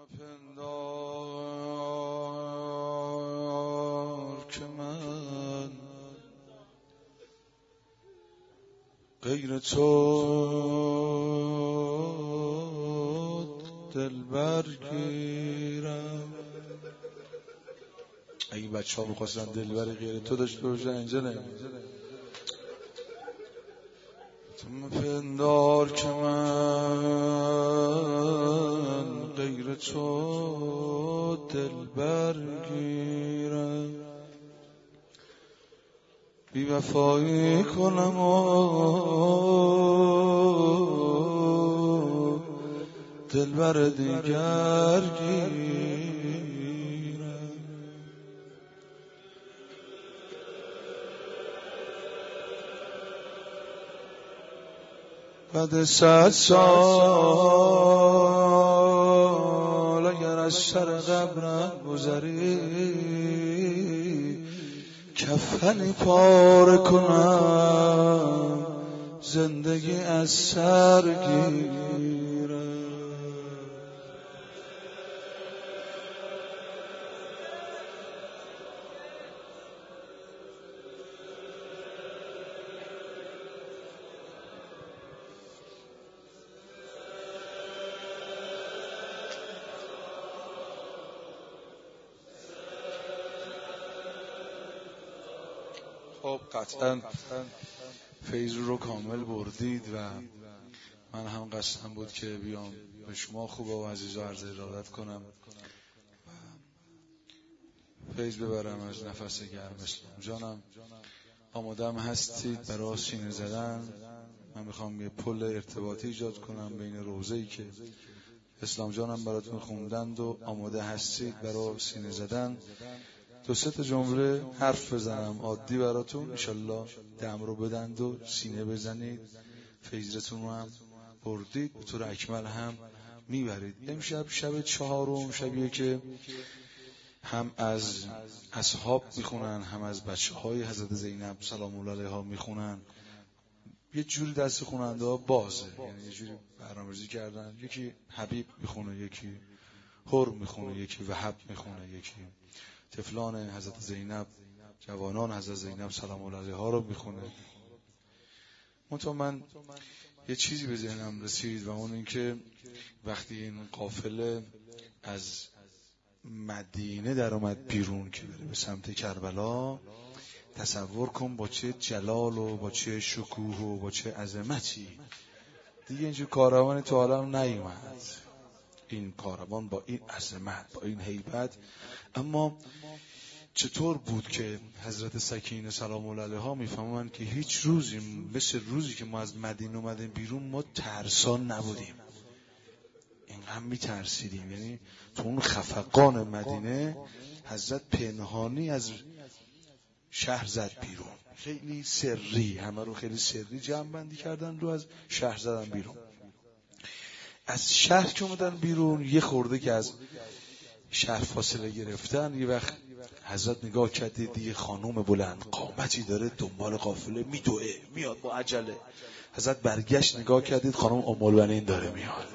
مپندار که من غیر تو دلبر گیرم. اگه بچه ها بخواستن دلبر غیر تو داشته باشن اینجا نمیده. تو مپندار که من غیر تو دلبر گیرم، بی وفایی کنم و دلبر دیگر گیرم. بعد 100 سال اگر از سر قبرم گذری، کفنی پاره کنم زندگی از سر گیرم. خب قطعا فیض رو کامل بردید و من هم قصدم بود که بیام به شما خوبه و عزیزا عرض ارادت کنم و فیض ببرم از نفس گرم. اسلام جانم آمادم هستید برای سینه زدن؟ من میخوام یه پل ارتباطی ایجاد کنم بین روضه‌ای که اسلام جانم براتون خوندند و آماده هستید برای سینه زدن. 2-3 جمله حرف بزنم عادی براتون، انشالله دم رو بدند و سینه بزنید. فیضتون رو هم بردید، به طور اکمل هم میبرید. امشب شب 4م، شبیه که هم از اصحاب میخونن هم از بچه های حضرت زینب سلام الله علیها میخونن. یه جوری دست خوننده ها بازه، یعنی یه جوری برنامه‌ریزی کردن، یکی حبیب میخونه، یکی حر میخونه، یکی وهب میخونه، یکی طفلان حضرت زینب، جوانان حضرت زینب سلام الله علیها رو میخونه. منتها من یه چیزی به ذهنم رسید و اون این که وقتی این قافله از مدینه در اومد بیرون که بره به سمت کربلا، تصور کن با چه جلال و با چه شکوه و با چه عظمتی. دیگه اینجور کاروانی تو عالم نیومد، این کاروان با این عظمت با این هیبت. اما چطور بود که حضرت سکینه سلام الله علیها میفهمن که هیچ روزی مثل روزی که ما از مدینه اومدیم بیرون ما ترسان نبودیم، اینقدر میترسیدیم. یعنی تو اون خفقان مدینه حضرت پنهانی از شهر زد بیرون، خیلی سری، همه رو خیلی سری جمع بندی کردن رو از شهر زدن بیرون. از شهر که اومدن بیرون یه خورده که از شهر فاصله گرفتن، یه وقت حضرت نگاه کرده دیگه خانوم بلند قامتی داره دنبال قافله میدوه میاد با عجله. حضرت برگشت نگاه کردید خانوم ام البنین داره میاد.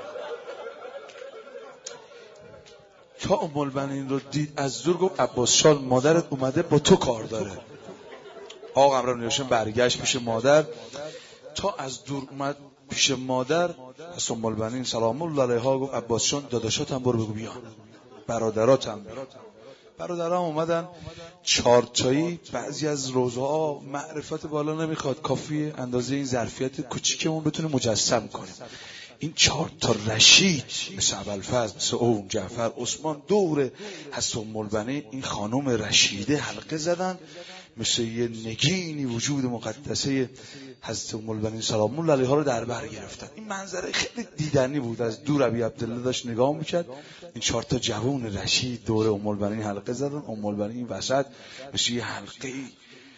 تا ام البنین رو دید از دور گفت عباس جان مادرت اومده با تو کار داره. آقا امرالمومنین برگشت پیش مادر، تا از دور اومد پیش مادر از ام البنین سلام الله علیها گفت عباس جان داداشاتم برو بگو بیان، برادراتم بیان. برادرام اومدن 4 تایی، بعضی از روزها معرفت بالا نمیخواد، کافیه اندازه این ظرفیت کوچیکمون بتونه مجسم کنیم. این 4 تا رشید مثل ابوالفضل، مثل اون جعفر، عثمان دور حضرت ام البنین این خانم رشیده حلقه زدن، مثل یه نگینی وجود مقدسه حضرت ام البنین سلام الله علیها رو در بر گرفتن. این منظره خیلی دیدنی بود، از دور ابی عبدالله داشت نگاه میکرد، این 4 تا جوان رشید دور ام البنین حلقه زدن، ام البنین وسط مثل یه حلقه ای.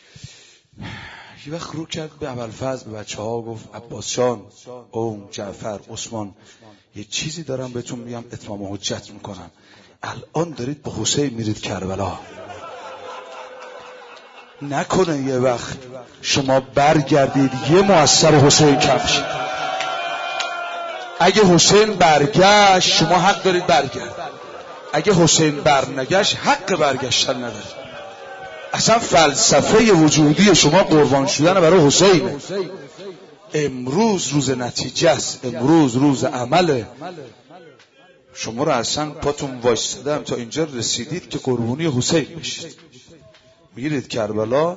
یه وقت رو کرد به ابوالفضل، به بچه‌ها گفت عباس جان، اون جعفر، عثمان، یه چیزی دارم بهتون میگم اتمام حجت میکنم. الان دارید به حسین میرید کربلا، نکنه یه وقت شما برگردید یه مؤثر حسین کم شید. اگه حسین برگشت شما حق دارید برگرد، اگه حسین برنگشت حق برگشتن ندارید. اصلا فلسفه وجودی شما قربان شدن برای حسینه. امروز روز نتیجه است، امروز روز عمله. شما رو اصلا پاتون وایستادم تا اینجا رسیدید که قربانی حسین بشید. میگیرید کربلا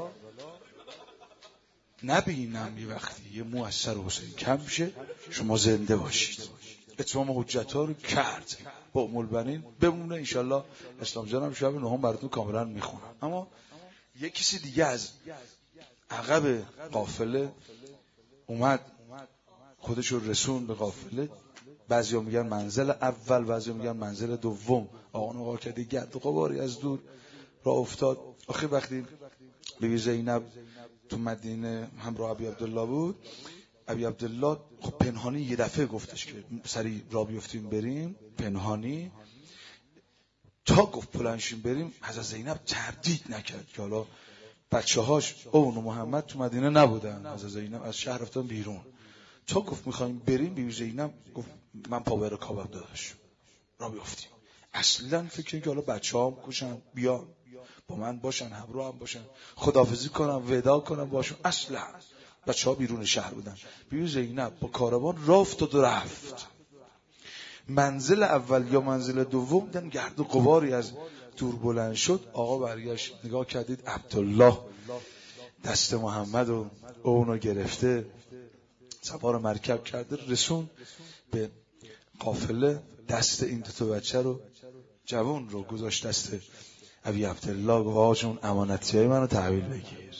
نبینم یه وقتی یه مو از سر حسین کم شه شما زنده باشید. اتمام حجت ها رو کرد با ام البنین بمونه. انشالله اسلام جانم شب نهم براتون کاملا میخونم. اما یه کسی دیگه از عقب قافله اومد خودش رو رسون به قافله. بعضیا میگن منزل اول، بعضیا میگن منزل دوم. آقا نگاه کرده گرد و غباری از دور راه افتاد. آخه وقتی بیبی زینب تو مدینه همراه ابی عبدالله بود، ابی عبدالله خب پنهانی یه دفعه گفتش که سری راه بیفتیم بریم پنهانی. تا گفت پلنشیم بریم حضرت زینب تردید نکرد که حالا بچه‌هاش اون و محمد تو مدینه نبودن. حضرت زینب از شهر رفتن بیرون. تا گفت میخوایم بریم بیبی زینب گفت من پا به رکابم داداش راه بیفتیم. اصلا فکر که حالا بچه‌هام کوشن بیان با من باشن همراه هم باشن خداحافظی کنم وداع کنم باشون. اصلا بچه‌ها بیرون شهر بودن. بیبی زینب با کاروان راه افتاد و رفت. منزل اول یا منزل دوم دیدن گرد و غباری از دور بلند شد. آقا برگشت نگاه کردید عبدالله دست محمد و اونو گرفته سوار مرکب کرده رسون به قافله. دست این دو تا بچه رو جوان رو گذاشت دست ابی عبدالله. گفت آقا جون امانتیای منو تحویل بگیر.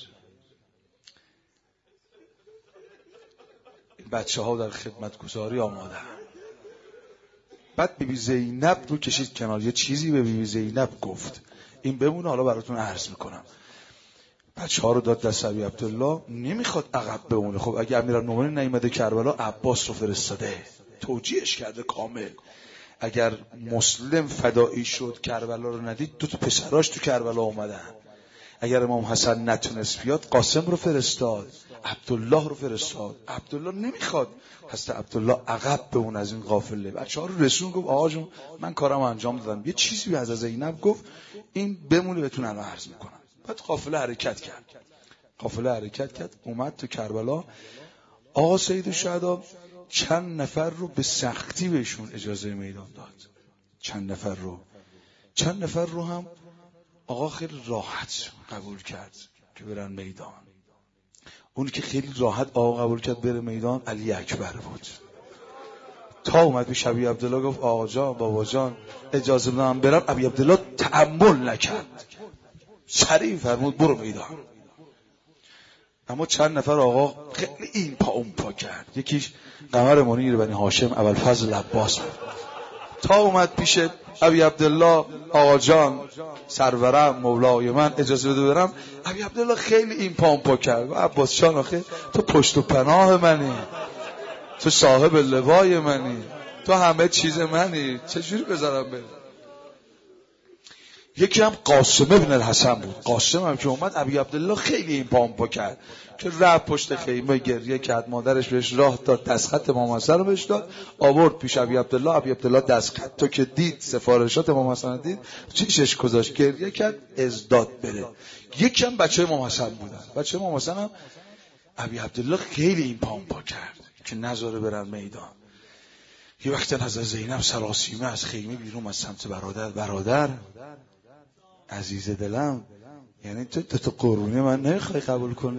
این بچه ها در خدمتگزاری آماده. بعد بیبی زینب رو کشید کنار. یه چیزی به بیبی زینب گفت این بمونه حالا براتون عرض میکنم. بچه ها رو داد دست ابی عبدالله. نمیخواد عقب بمونه. خب اگه امیرالمومنین نیامده کربلا عباس رو فرستاده توجیهش کرده کامل. اگر مسلم فدایی شد کربلا رو ندید دو تا پسراش تو کربلا اومدن. اگر امام حسن نتونست بیاد قاسم رو فرستاد عبدالله رو فرستاد. عبدالله نمیخواد هست عبدالله عقب بمون از این قافله. بچه‌ها رو رسون گفت آقا جون من کارم انجام دادم. یه چیزی به حضرت زینب گفت این بمونه بهتون الان عرض میکنم. بعد قافله حرکت کرد اومد تو کربلا. آقا سید الشهدا چند نفر رو به سختی بهشون اجازه میدان داد. چند نفر رو هم آقا خیلی راحت قبول کرد که برن میدان. اون که خیلی راحت آقا قبول کرد بره میدان علی اکبر بود. تا اومد به ابی عبدالله گفت آقا جان بابا جان اجازه بده من برم. ابی عبدالله تأمل نکرد سریع فرمود برو میدان. اما چند نفر آقا خیلی این پا اون پا کرد. یکیش قمر منیر بنی هاشم ابوالفضل عباس بود. تا اومد پیش ابی عبدالله آقا جان سرورم مولای من اجازه بده برم. ابی عبدالله خیلی این پا اون پا کرد. عباس جان آخه تو پشت و پناه منی، تو صاحب لوای منی، تو همه چیز منی، چجوری بذارم برم؟ یکی هم قاسم ابن الحسن بود. قاسم هم که اومد ابی عبدالله خیلی این پا اون پا کرد که رفت پشت خیمه گریه کرد. مادرش بهش راه داد دستخط امام حسن رو بهش داد آورد پیش ابی عبدالله. ابی عبدالله دستخط تو که دید سفارشات امام حسن دید چیشش گذاشت گریه کرد ازداد بره. یکی هم بچه امام حسن بودن. بچه امام حسن هم ابی عبدالله خیلی این پا اون پا کرد که نذاره برن میدان. یه وقت حضرت زینب سراسیمه از خیمه بیرون از سمت برادر عزیز دلم یعنی تو قربونی من نمیخوای قبول کنی؟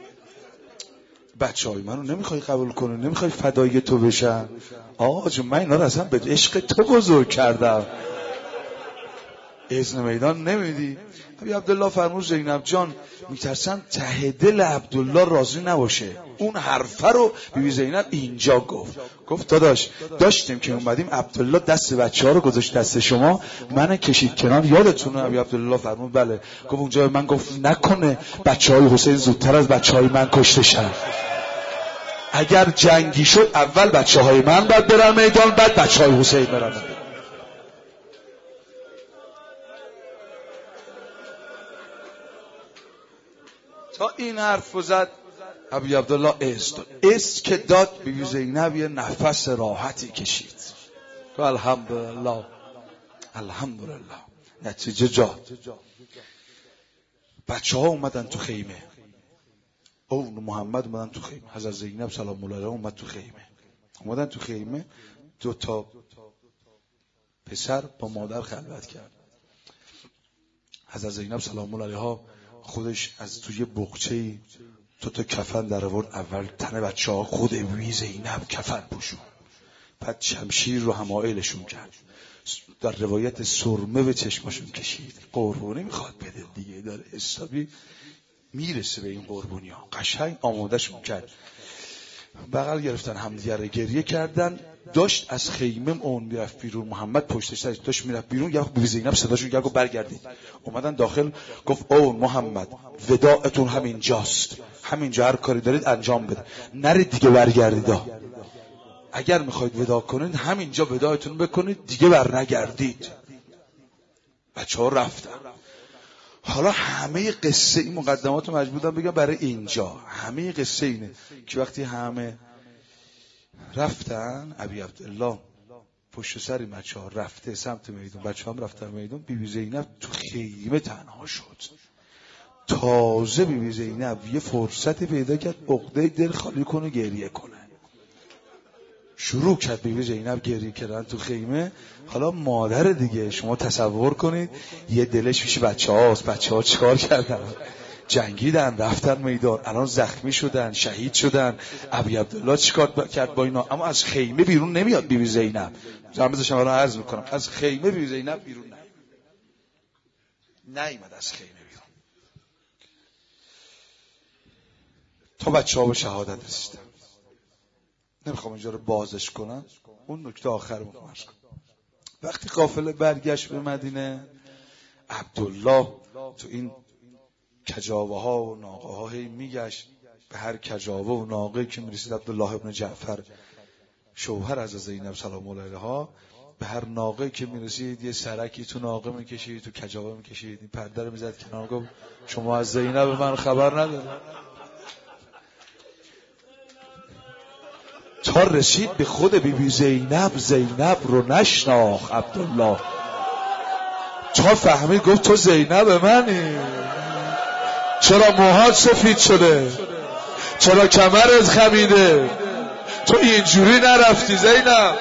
بچه های منو نمیخوای قبول کنی؟ نمیخوای فدای تو بشن؟ آقا جون من اینا رو اصلا به عشق تو بزرگ کردم اذن میدان نمیدی؟ ابی عبدالله فرمود زینب جان میترسن ته دل عبدالله راضی نباشه. اون حرفه رو بیبی زینب اینجا گفت داداش داشتیم که اومدیم عبدالله دست بچه‌ها رو گذاشت دست شما من کشید کنار یادتونه؟ ابی عبدالله فرمود بله. گفت اونجا من گفت نکنه بچه‌های حسین زودتر از بچه‌های من کشته شن. اگر جنگی شد اول بچه‌های من بعد برن میدان بعد بچه‌های حسین برن میدان. تا این حرف زد ابی عبدالله است که داد بیبی زینب یه نفس راحتی کشید تو الحمدلله نتیجه جاد. بچه ها اومدن تو خیمه، اون محمد اومدن تو خیمه، حضرت زینب سلام الله علیها اومد تو خیمه. اومدن تو خیمه، 2 پسر با مادر خلوت کرد. حضرت زینب سلام الله علیها خودش از توی بقچه‌ای 2 کفن در آورد. اول تن بچه‌ها خود بیبی زینب کفن پوشون، بعد شمشیر رو حمایلشون کرد، در روایت سرمه به چشماشون کشید. قربونی میخواد بده دیگه، داره حسابی میرسه به این قربونی ها. قشنگ آمادهشون کرد، بغل گرفتن همدیگه رو گریه کردن. داشت از خیمه اون میرفت بیرون، محمد پشتش داشت میرفت بیرون، یا بیبی زینب صداشون کرد گفت برگردید. اومدن داخل، گفت اون محمد وداعتون همینجاست، همینجا هر کاری دارید انجام بده، نرید دیگه برگردید. اگر میخواید وداع کنید همینجا وداعتون بکنید، دیگه بر نگردید. بچه‌ها رفتن. حالا همه قصه این مقدمات رو مجبورم بگم برای اینجا. همه قصه اینه که وقتی همه رفتن، ابی عبدالله پشت سر بچه‌ها رفته سمت میدون، بچه‌ها هم رفتن میدون، بیبی زینب تو خیمه تنها شد. تازه بیبی زینب یه فرصت پیدا کرد عقده دل خالی کنه، گریه کنه. شروع کرد بیبی زینب گریه کردن تو خیمه. حالا مادر دیگه، شما تصور کنید یه دلش پیش بچه‌هاست. بچه‌ها چیکار کردن؟ جنگیدن، رفتن میدان، الان زخمی شدن، شهید شدن. ابی عبدالله چیکار کرد با اینا؟ اما از خیمه بیرون نمیاد بیبی زینب. زحمتش الان عرض میکنم، از خیمه بیبی زینب بیرون نیامد از خیمه بیرون تا بچه‌ها به شهادت رسیدن. نمیخوام اینجا رو بازش کنم، اون نکته آخر رو میخوام عرض کنم. وقتی قافله برگشت به مدینه، عبدالله تو این کجاوه ها و ناقه ها هی میگشت. به هر کجاوه و ناقه که میرسید، عبدالله ابن جعفر شوهر از زینب سلام الله علیها، به هر ناقه که میرسید یه سرکی تو ناقه میکشید، تو کجاوه میکشید، این پرده رو میزد کنار، گفت شما از زینب من خبر نداری. تا رسید به خود بیبی زینب، زینب رو نشناخت عبدالله. تا فهمید، گفت تو زینب منی؟ چرا موهات سفید شده؟ چرا کمرت خمیده؟ تو اینجوری نرفتی زینب؟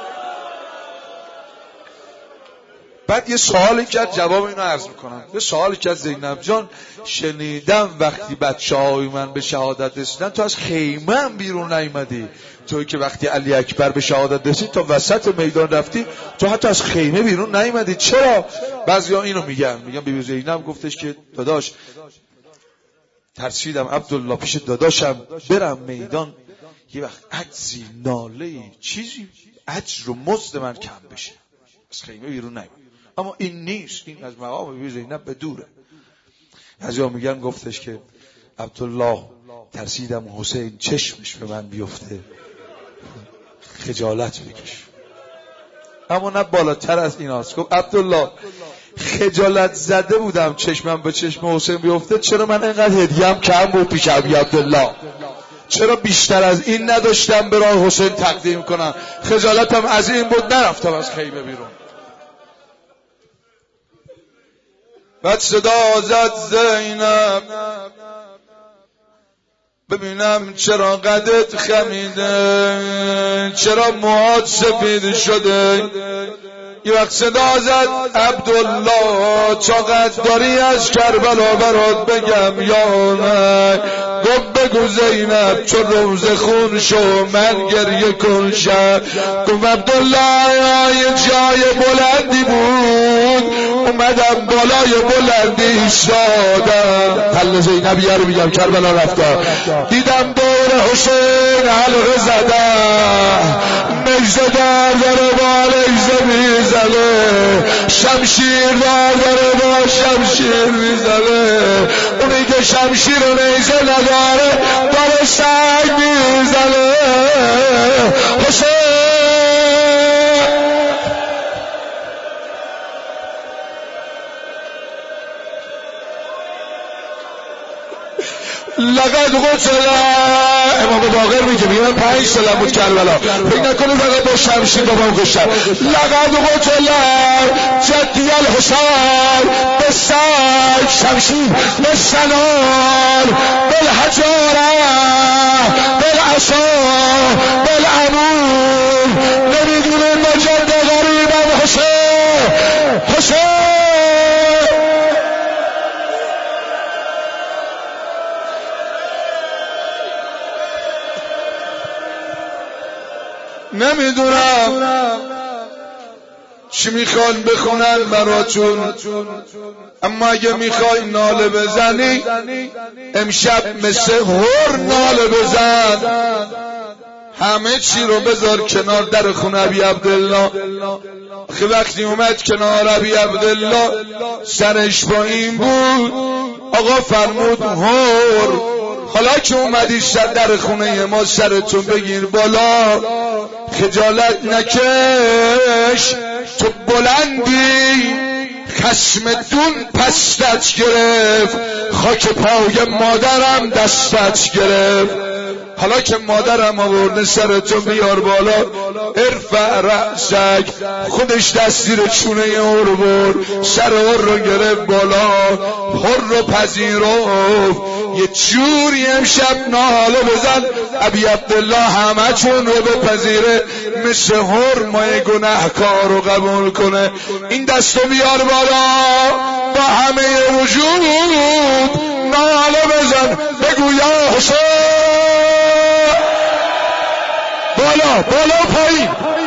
بعد یه سوالی کرد، جواب اینو عرض میکنم. یه سوالی کرد، زینب جان شنیدم وقتی بچه‌های من به شهادت رسیدن تو از خیمه هم بیرون نیومدی، توی که وقتی علی اکبر به شهادت رسید تا وسط میدان رفتی، تو حتی از خیمه بیرون نیومدی، چرا؟ بعضیا اینو میگن بیبی زینب گفتش که داداش ترسیدم عبدالله پیش داداشم برم میدان، یه وقت عجزی ناله‌ای چیزی اجر و مزد من کم بشه، از خیمه بیرون نیومد. اما این نیست، این از مقام بیبی زینب به دوره. بعضیا میگن گفتش که عبدالله ترسیدم حسین چشمش به من بیفته خجالت بکش. اما نه بالاتر از ایناست. گفت عبدالله خجالت زده بودم چشمم به چشم حسین بیفته، چرا من اینقدر هدیه‌ام کم بود پیش ابی عبدالله؟ چرا بیشتر از این نداشتم به راه حسین تقدیم کنم؟ خجالتم از این بود نرفتم از خیمه بیرون. بعد صدا زد زینب ببینم چرا قدت خمیده، چرا موهات سفید شده. یه وقت صدا زد عبدالله چقدر داری از کربلا برات بگم یا نه؟ گفت بگو زینب چون روز خون شو من گریه کن شب. گفت عبدالله یه جای بلندی بود اومدم بالای بلندی ایستادم، تل زینبیه رو میگم کربلا رفتم، دیدم دور حسین حلقه زدم، نیزه دار داره با نیزه میزنه، شمشیر دار داره با شمشیر میزنه، اونی که شمشیر و نیزه نداره داره سنگ میزنه. حسین لقد قتل. امام باقر میگه من 5 سالم بود کربلا، فکر نکنید فقط با شمشیر بابام کشتن. لقد قتل جدی الحسین بالسیف، شمشیر، بالسنان، بالحجاره، بالعصا، بالعمود. نمیدونیم با جد غریبم حسین. حسین نمیدونم چی میخوان بخونن براتون، اما اگه میخوای ناله بزنی امشب مثل هر ناله بزن. همه چی رو بذار کنار در خونه ابی عبدالله. آخه وقتی اومد کنار ابی عبدالله سرش با این بود، آقا فرمود هر حالا که اومدی در خونه ما سرتون بگیر بالا، خجالت نکش، تو بلندی، خشم دون پستت گرفت، خاک پای مادرم دستت گرفت. حالا که مادرم آورده سرتو بیار بالا، ارفع رأسک. خودش دست زیر چونه هر برد، سر هر رو گرفت بالا، هر رو پذیرفت. یه جوری امشب ناله بزن ابی عبدالله همه چون رو بپذیره، مثل هر مای گناهکار رو قبول کنه. این دستو بیار بالا، با همه وجود ناله بزن، بگو یا حسین. بالا بالا پایین.